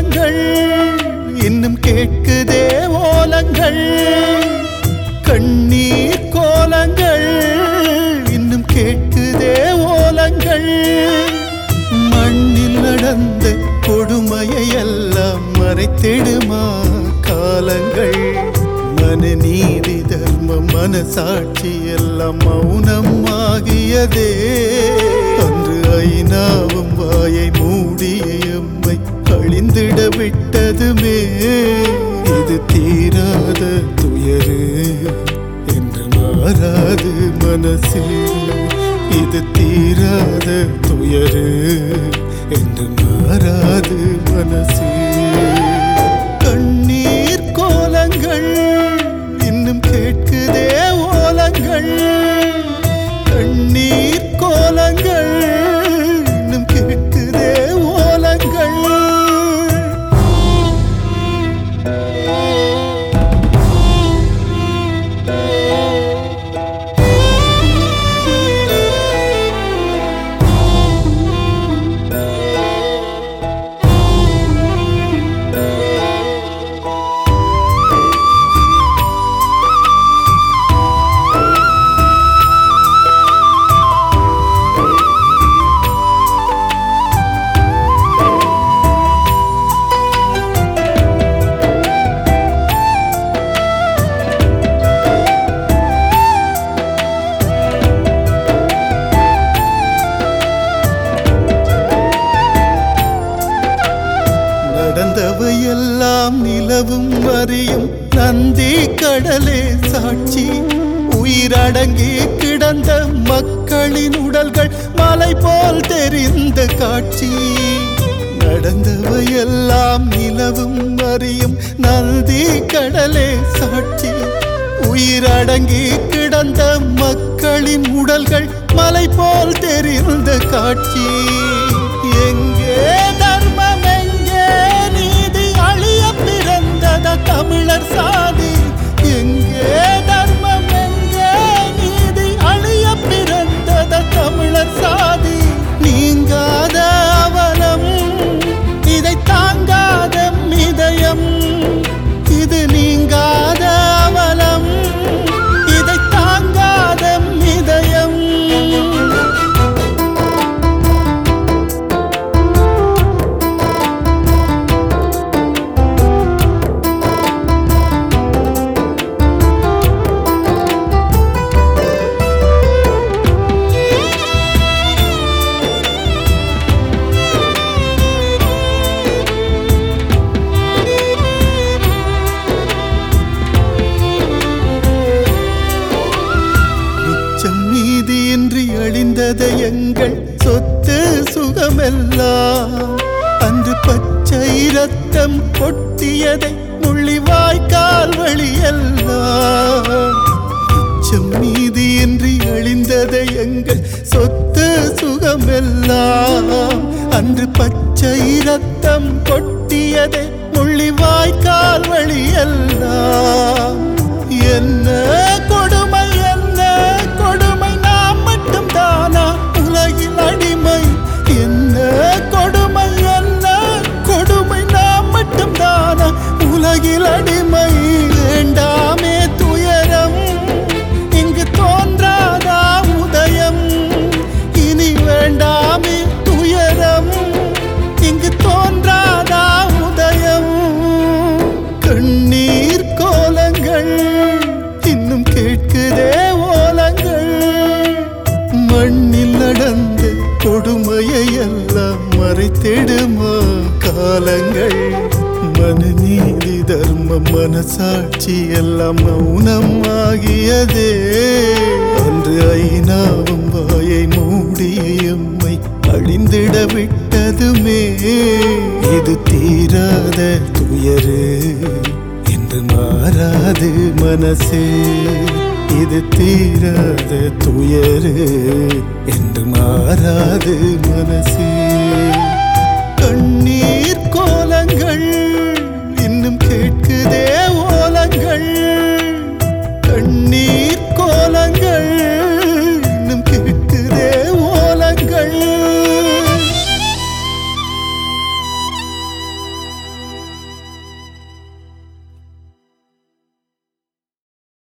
கோலங்கள் இன்னும் கேட்குதே ஓலங்கள், கண்ணீர் கோலங்கள் இன்னும் கேட்குதே ஓலங்கள். மண்ணில் நடந்த கொடுமையை எல்லாம் மறைத்திடுமா காலங்கள். மனநீதி தர்மம் மனசாட்சி எல்லாம் மௌனம் ஆகியதே. அன்று ஐநாவும் வாயை மூடிய எம்மை அழிந்திட விட்டதுமே. இது தீராத துயரு என்று மாறாது மனசே. இது தீராத துயரு என்று மாறாது மனசே. கண்ணீர் கோலங்கள் இன்னும் கேட்குதே ஓலங்கள், கண்ணீர் கோலங்கள் இன்னும் கேட்குதே ஓலங்கள். நடந்தவையெல்லாம் நிலவும் அறியும் நந்தி கடலே சாட்சி. உயிரடங்கி கிடந்த மக்களின் உடல்கள் மலை போல் தெரிந்த காட்சி. நடந்தவையெல்லாம் நிலவும் அறியும் நந்தி கடலே சாட்சி. உயிரடங்கி கிடந்த மக்களின் உடல்கள் மலை போல் தெரிந்த காட்சி. எங்கே தர்மம், எங்கே நீதி, அழிய பிறந்தத தமிழர் சாதி. எங்கே தர்மம், எங்கே நீதி, அழிய பிறந்தத தமிழர் சாதி. நீங்காத அவலம், இதை தாங்காத இதயம். இது நீங்காத அவலம், இதை தாங்காத இதயம். நீதியின்றி அழிந்தது எங்கள் சொத்து சுகமெல்லாம். அன்று பச்சை ரத்தம் கொட்டியதை முள்ளிவாய்க்கால் வழியெல்லாம். மிச்சம் நீதியின்றி அழிந்தது எங்கள் சொத்து சுகமெல்லாம். அன்று பச்சை ரத்தம் கொட்டியதை முள்ளிவாய்க்கால் வழியெல்லாம். என்ன கொடுமை, என்ன கொடுமை, நாம் மட்டும் தானா உலகில் அடிமை. என்ன கொடுமை, என்ன கொடுமை, நாம் மட்டும் தானா உலகில் அடிமை. வேண்டாமே துயரம், இங்கு தோன்றாதா உதயம். இனி வேண்டாமே துயரம், இங்கு தோன்றாதா உதயம். கண்ணீர் கோலங்கள் இன்னும் கேட்குதே ஓலங்கள். மண்ணில் நடந்த கொடுமையை எல்லாம் மறைத்திடுமா காலங்கள். மனநீதி தர்மம் மனசாட்சி எல்லாம் மௌனம் ஆகியதே. அன்று ஐநாவும் வாயை மூடிய எம்மை அழிந்திட விட்டதுமே. இது தீராத துயரு என்று மாறாது மனசே. இது தீராத துயரு என்று மாறாது மனசே.